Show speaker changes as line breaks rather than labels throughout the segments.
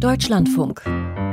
Deutschlandfunk.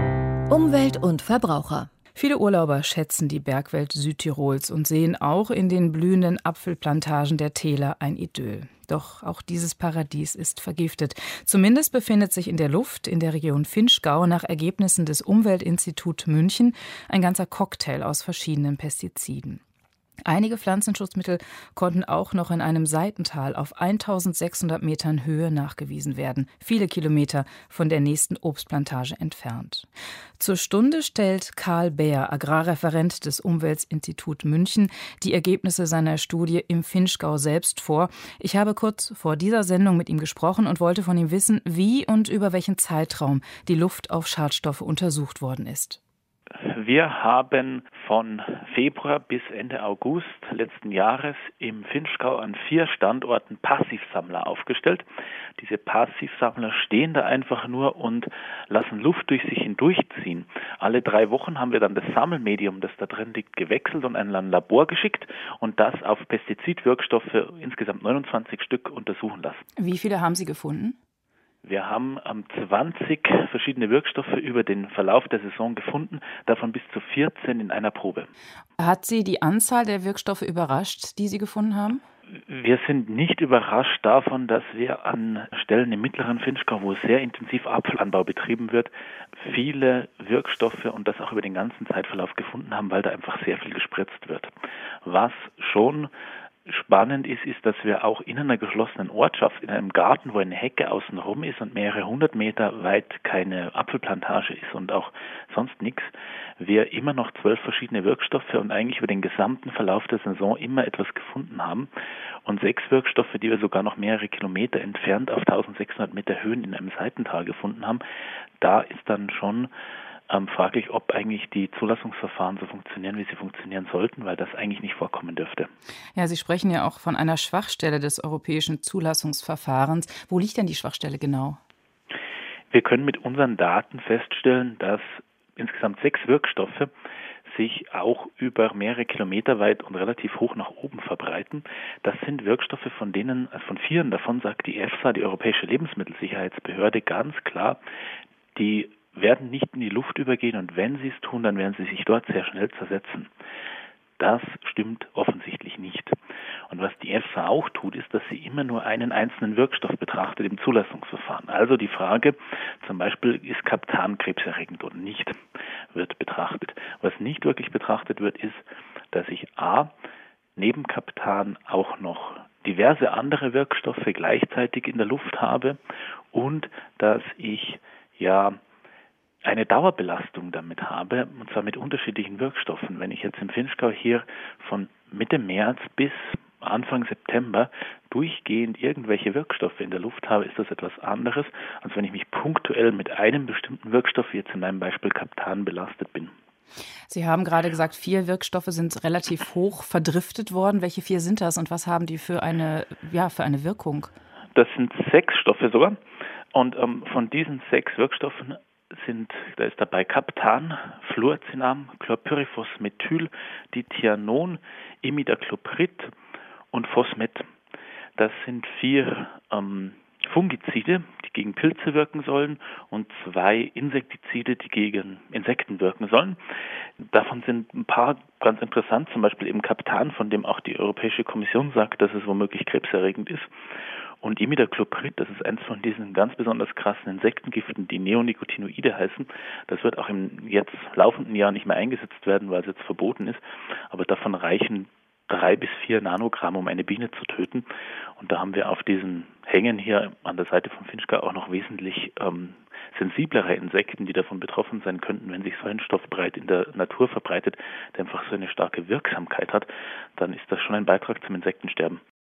Umwelt und Verbraucher.
Viele Urlauber schätzen die Bergwelt Südtirols und sehen auch in den blühenden Apfelplantagen der Täler ein Idyll. Doch auch dieses Paradies ist vergiftet. Zumindest befindet sich in der Luft in der Region Vinschgau nach Ergebnissen des Umweltinstituts München ein ganzer Cocktail aus verschiedenen Pestiziden. Einige Pflanzenschutzmittel konnten auch noch in einem Seitental auf 1600 Metern Höhe nachgewiesen werden, viele Kilometer von der nächsten Obstplantage entfernt. Zur Stunde stellt Karl Beer, Agrarreferent des Umweltinstituts München, die Ergebnisse seiner Studie im Vinschgau selbst vor. Ich habe kurz vor dieser Sendung mit ihm gesprochen und wollte von ihm wissen, wie und über welchen Zeitraum die Luft auf Schadstoffe untersucht worden ist.
Wir haben von Februar bis Ende August letzten Jahres im Vinschgau an 4 Standorten Passivsammler aufgestellt. Diese Passivsammler stehen da einfach nur und lassen Luft durch sich hindurchziehen. Alle 3 Wochen haben wir dann das Sammelmedium, das da drin liegt, gewechselt und in ein Labor geschickt und das auf Pestizidwirkstoffe, insgesamt 29 Stück, untersuchen lassen.
Wie viele haben Sie gefunden?
Wir haben 20 verschiedene Wirkstoffe über den Verlauf der Saison gefunden, davon bis zu 14 in einer Probe.
Hat Sie die Anzahl der Wirkstoffe überrascht, die Sie gefunden haben?
Wir sind nicht überrascht davon, dass wir an Stellen im mittleren Vinschgau, wo sehr intensiv Apfelanbau betrieben wird, viele Wirkstoffe und das auch über den ganzen Zeitverlauf gefunden haben, weil da einfach sehr viel gespritzt wird. Was schon spannend ist, dass wir auch in einer geschlossenen Ortschaft, in einem Garten, wo eine Hecke außenrum ist und mehrere 100 Meter weit keine Apfelplantage ist und auch sonst nichts, wir immer noch 12 verschiedene Wirkstoffe und eigentlich über den gesamten Verlauf der Saison immer etwas gefunden haben und 6 Wirkstoffe, die wir sogar noch mehrere Kilometer entfernt auf 1600 Meter Höhen in einem Seitental gefunden haben. Da ist dann schon fraglich, ob eigentlich die Zulassungsverfahren so funktionieren, wie sie funktionieren sollten, weil das eigentlich nicht vorkommen dürfte.
Ja, Sie sprechen ja auch von einer Schwachstelle des europäischen Zulassungsverfahrens. Wo liegt denn die Schwachstelle genau?
Wir können mit unseren Daten feststellen, dass insgesamt 6 Wirkstoffe sich auch über mehrere Kilometer weit und relativ hoch nach oben verbreiten. Das sind Wirkstoffe, von 4 davon sagt die EFSA, die Europäische Lebensmittelsicherheitsbehörde, ganz klar, die werden nicht in die Luft übergehen und wenn sie es tun, dann werden sie sich dort sehr schnell zersetzen. Das stimmt offensichtlich nicht. Und was die EFSA auch tut, ist, dass sie immer nur einen einzelnen Wirkstoff betrachtet im Zulassungsverfahren. Also die Frage, zum Beispiel, ist Kaptan krebserregend oder nicht, wird betrachtet. Was nicht wirklich betrachtet wird, ist, dass ich neben Kaptan auch noch diverse andere Wirkstoffe gleichzeitig in der Luft habe und dass ich eine Dauerbelastung damit habe, und zwar mit unterschiedlichen Wirkstoffen. Wenn ich jetzt im Vinschgau hier von Mitte März bis Anfang September durchgehend irgendwelche Wirkstoffe in der Luft habe, ist das etwas anderes, als wenn ich mich punktuell mit einem bestimmten Wirkstoff, wie jetzt in meinem Beispiel Kaptan, belastet bin.
Sie haben gerade gesagt, 4 Wirkstoffe sind relativ hoch verdriftet worden. Welche 4 sind das und was haben die für eine Wirkung? Das
sind 6 Stoffe sogar. Und von diesen 6 Wirkstoffen da ist dabei Kaptan, Fluocinam, Chlorpyrifosmethyl, Dithianon, Imidacloprid und Phosmet. Das sind 4 Fungizide, die gegen Pilze wirken sollen und 2 Insektizide, die gegen Insekten wirken sollen. Davon sind ein paar ganz interessant, zum Beispiel eben Kaptan, von dem auch die Europäische Kommission sagt, dass es womöglich krebserregend ist. Und Imidacloprid, das ist eins von diesen ganz besonders krassen Insektengiften, die Neonicotinoide heißen. Das wird auch im jetzt laufenden Jahr nicht mehr eingesetzt werden, weil es jetzt verboten ist. Aber davon reichen 3 bis 4 Nanogramm, um eine Biene zu töten. Und da haben wir auf diesen Hängen hier an der Seite vom Vinschgau auch noch wesentlich sensiblere Insekten, die davon betroffen sein könnten, wenn sich so ein Stoff breit in der Natur verbreitet, der einfach so eine starke Wirksamkeit hat, dann ist das schon ein Beitrag zum Insektensterben.